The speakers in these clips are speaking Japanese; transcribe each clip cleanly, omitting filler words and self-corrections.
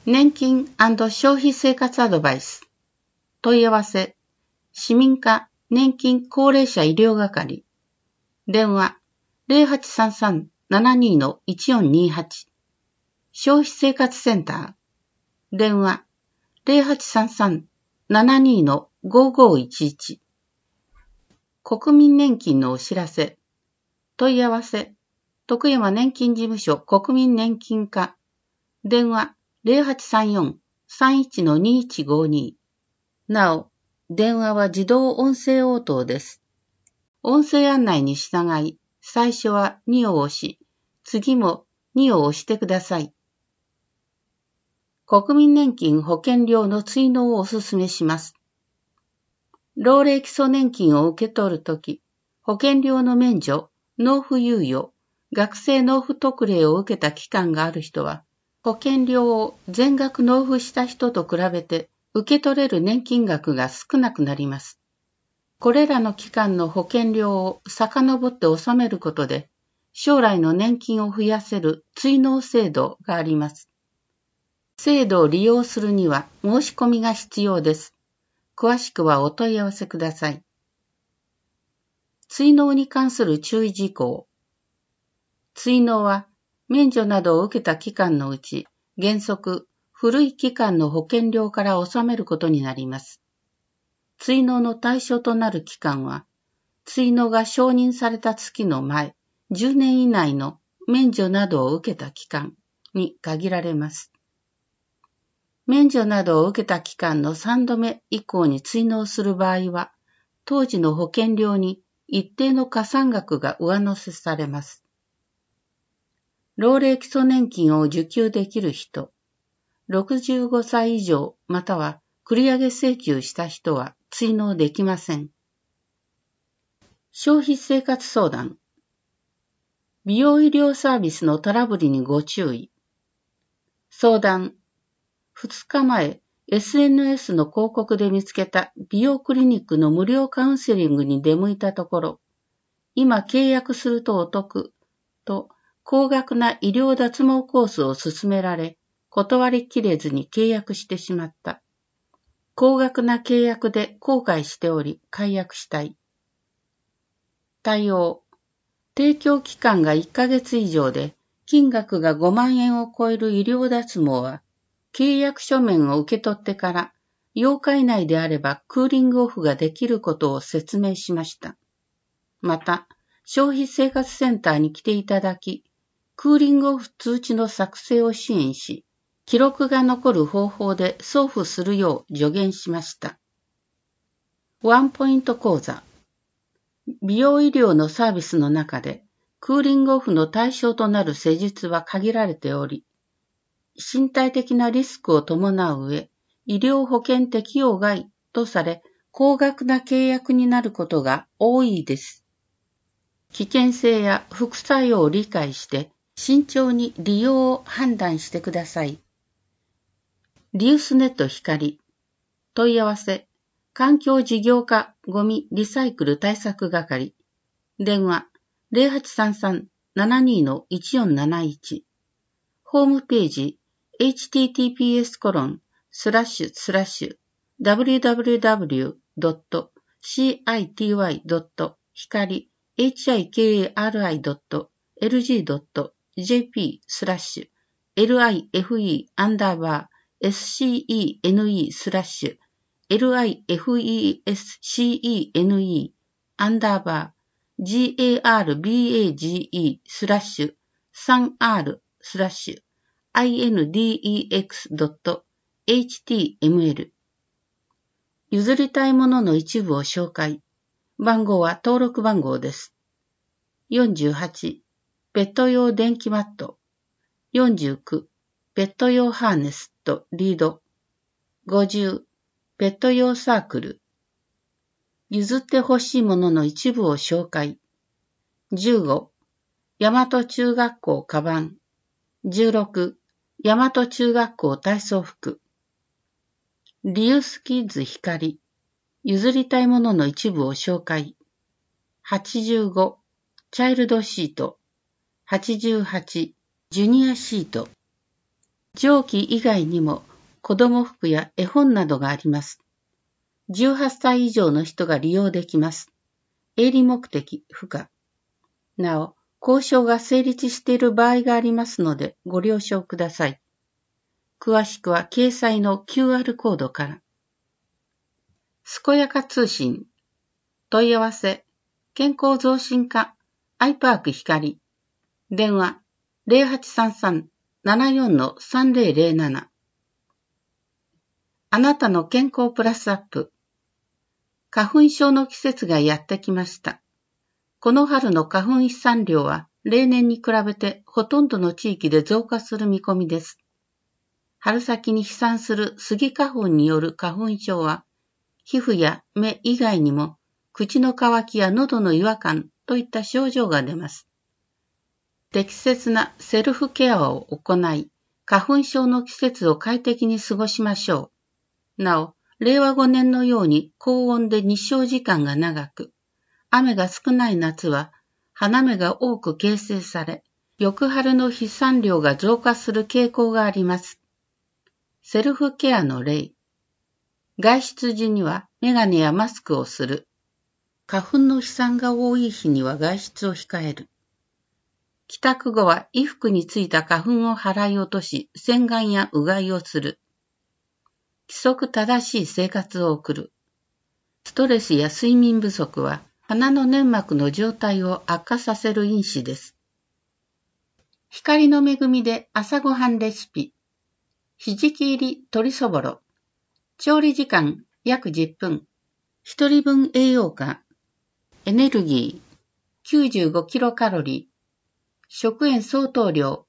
年金&消費生活アドバイス。問い合わせ、市民課年金高齢者医療係。電話、0833-72-1428。消費生活センター。電話、0833-72-5511。国民年金のお知らせ。問い合わせ、徳山年金事務所国民年金課。電話、0834-31-2152。なお、電話は自動音声応答です。音声案内に従い、最初は2を押し、次も2を押してください。国民年金保険料の追納をお勧めします。老齢基礎年金を受け取るとき、保険料の免除、納付猶予、学生納付特例を受けた期間がある人は、保険料を全額納付した人と比べて受け取れる年金額が少なくなります。これらの期間の保険料を遡って納めることで、将来の年金を増やせる追納制度があります。制度を利用するには申し込みが必要です。詳しくはお問い合わせください。追納に関する注意事項。追納は、免除などを受けた期間のうち、原則、古い期間の保険料から納めることになります。追納の対象となる期間は、追納が承認された月の前、10年以内の免除などを受けた期間に限られます。免除などを受けた期間の3度目以降に追納する場合は、当時の保険料に一定の加算額が上乗せされます。老齢基礎年金を受給できる人、65歳以上または繰り上げ請求した人は追納できません。消費生活相談。美容医療サービスのトラブルにご注意。相談。2日前、SNS の広告で見つけた美容クリニックの無料カウンセリングに出向いたところ、今契約するとお得と高額な医療脱毛コースを勧められ、断りきれずに契約してしまった。高額な契約で後悔しており、解約したい。対応。提供期間が1ヶ月以上で、金額が5万円を超える医療脱毛は、契約書面を受け取ってから8日以内であればクーリングオフができることを説明しました。また、消費生活センターに来ていただき、クーリングオフ通知の作成を支援し、記録が残る方法で送付するよう助言しました。ワンポイント講座。美容医療のサービスの中で、クーリングオフの対象となる施術は限られており、身体的なリスクを伴う上、医療保険適用外とされ、高額な契約になることが多いです。危険性や副作用を理解して、慎重に利用を判断してください。リユースネット光。問い合わせ、環境事業課ゴミリサイクル対策係。電話、0833-72-1471。ホームページ、https://www.cityy.gr.index/index.html。譲りたいものの一部を紹介。番号は登録番号です。48、ペット用電気マット。49、ペット用ハーネスとリード。50、ペット用サークル。譲ってほしいものの一部を紹介。15、大和中学校カバン。16、大和中学校体操服。リユースキッズ光。譲りたいものの一部を紹介。85、チャイルドシート。88、ジュニアシート。 上記以外にも子供服や絵本などがあります。18歳以上の人が利用できます。営利目的不可。なお、交渉が成立している場合がありますのでご了承ください。詳しくは掲載の QR コードから。健やか通信。問い合わせ。健康増進課。アイパーク光。電話。0833-74-3007。あなたの健康プラスアップ。花粉症の季節がやってきました。この春の花粉飛散量は例年に比べてほとんどの地域で増加する見込みです。春先に飛散するスギ花粉による花粉症は、皮膚や目以外にも口の渇きや喉の違和感といった症状が出ます。適切なセルフケアを行い、花粉症の季節を快適に過ごしましょう。なお、令和5年のように高温で日照時間が長く、雨が少ない夏は花芽が多く形成され、翌春の飛散量が増加する傾向があります。セルフケアの例。外出時にはメガネやマスクをする。花粉の飛散が多い日には外出を控える。帰宅後は衣服についた花粉を払い落とし、洗顔やうがいをする。規則正しい生活を送る。ストレスや睡眠不足は鼻の粘膜の状態を悪化させる因子です。光の恵みで朝ごはんレシピ。ひじき入り鶏そぼろ。調理時間約10分。1人分栄養価。エネルギー 95kcal。食塩相当量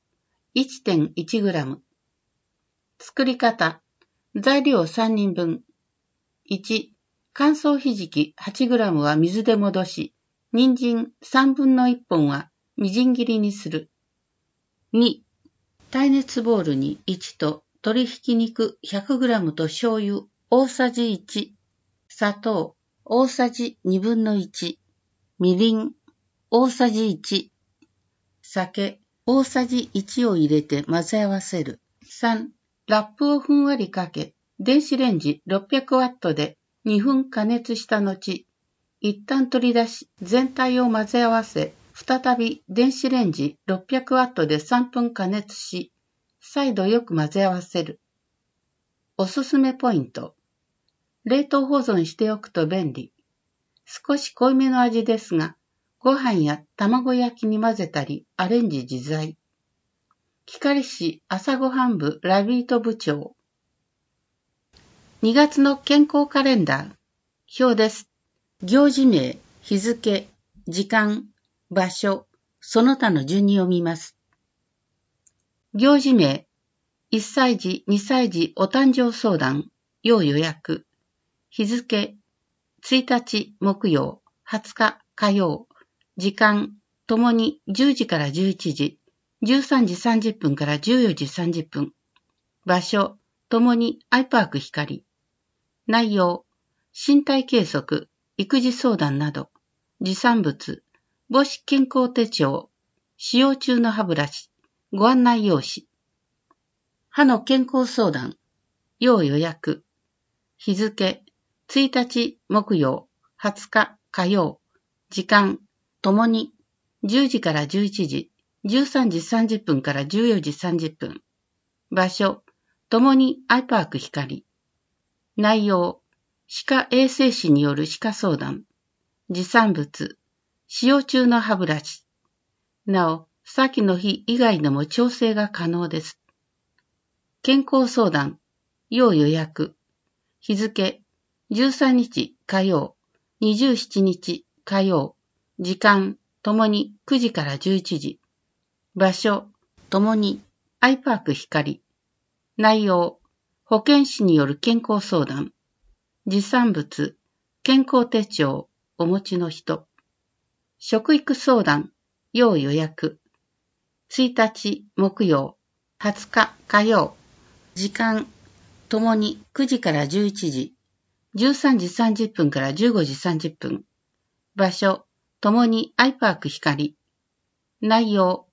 1.1g。作り方。材料3人分。1、乾燥ひじき 8g は水で戻し、人参3分の1本はみじん切りにする。2、耐熱ボウルに1と鶏ひき肉 100g と醤油大さじ1、砂糖大さじ2分の1、みりん大さじ1、酒大さじ1を入れて混ぜ合わせる。3、ラップをふんわりかけ、電子レンジ 600W で2分加熱した後、一旦取り出し全体を混ぜ合わせ、再び電子レンジ 600W で3分加熱し、再度よく混ぜ合わせる。おすすめポイント。冷凍保存しておくと便利。少し濃いめの味ですが、ご飯や卵焼きに混ぜたりアレンジ自在。光市朝ごはん部ラビート部長。2月の健康カレンダー。表です。行事名、日付、時間、場所、その他の順に読みます。行事名、1歳児、2歳児お誕生相談、要予約。日付、1日木曜、20日火曜。時間、ともに10時から11時、13時30分から14時30分。場所、ともにアイパーク光。内容、身体計測、育児相談など。持参物、母子健康手帳、使用中の歯ブラシ、ご案内用紙。歯の健康相談、要予約。日付、1日木曜、20日火曜。時間、ともに10時から11時、13時30分から14時30分。場所、ともにアイパーク光。内容、歯科衛生士による歯科相談。持参物、使用中の歯ブラシ。なお、先の日以外でも調整が可能です。健康相談、要予約。日付、13日火曜、27日火曜。時間、ともに9時から11時。場所、ともにアイパーク光。内容、保健師による健康相談。持参物、健康手帳、お持ちの人。食育相談、要予約。1日木曜、20日火曜。時間、ともに9時から11時、13時30分から15時30分。場所、ともにアイパーク光。内容、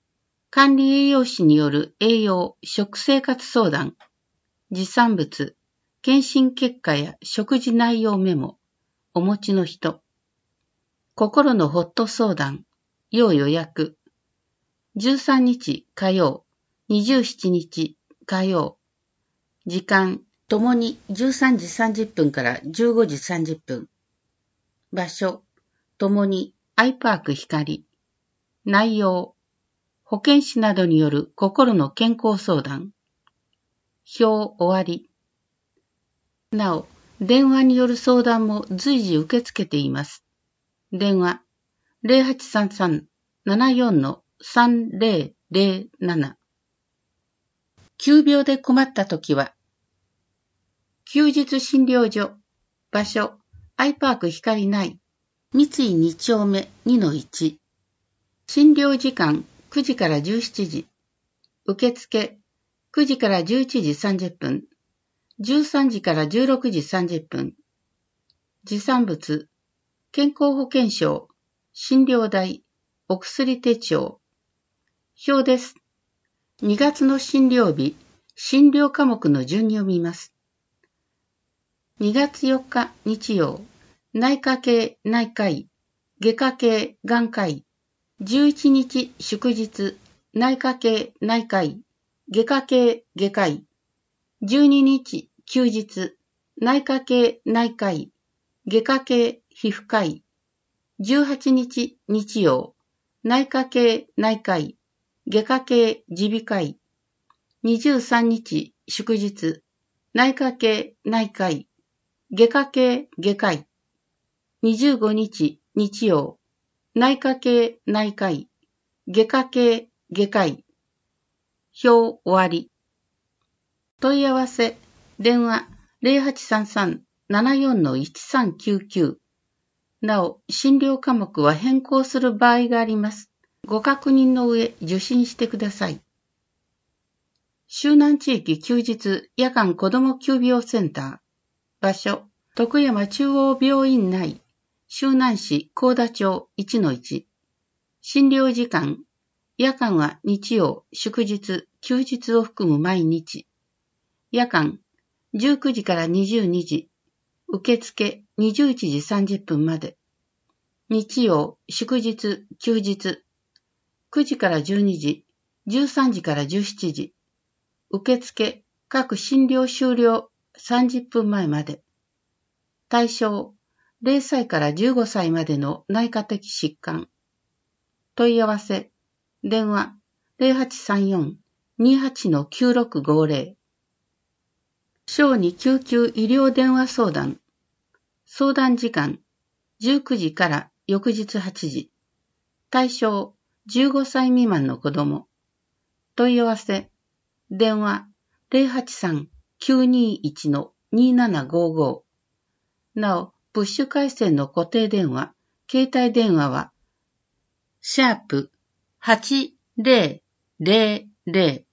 管理栄養士による栄養・食生活相談、持参物、検診結果や食事内容メモ、お持ちの人、心のホット相談、要予約、13日火曜、27日火曜、時間、ともに13時30分から15時30分、場所、ともにアイパーク光、内容、保健師などによる心の健康相談、表終わり。なお、電話による相談も随時受け付けています。電話、0833-74-3007。急病で困ったときは、休日診療所、場所、アイパーク光内、三井2丁目 2-1。診療時間9時から17時。受付9時から11時30分。13時から16時30分。持参物、健康保険証、診療代、お薬手帳。表です。2月の診療日、診療科目の順に読みます。2月4日日曜、内科系内科医、外科系眼科医。11日祝日、内科系内科医、外科系外科医。12日休日、内科系内科医、外科系皮膚科医。18日日曜、内科系内科医、外科系耳鼻科医。23日祝日、内科系内科医、外科系外科医。25日日曜、内科系内科医、外科系外科医。表終わり。問い合わせ、電話0833-74-1399。なお、診療科目は変更する場合があります。ご確認の上、受診してください。周南地域休日夜間子ども急病センター。場所、徳山中央病院内、周南市高田町 1-1。診療時間、夜間は日曜、祝日、休日を含む毎日。夜間、19時から22時。受付、21時30分まで。日曜、祝日、休日。9時から12時、13時から17時。受付、各診療終了30分前まで。対象、0歳から15歳までの内科的疾患。問い合わせ、電話0834-28-9650。小児救急医療電話相談。相談時間、19時から翌日8時。対象、15歳未満の子供。問い合わせ、電話083-921-2755。なお、プッシュ回線の固定電話、携帯電話は、#8000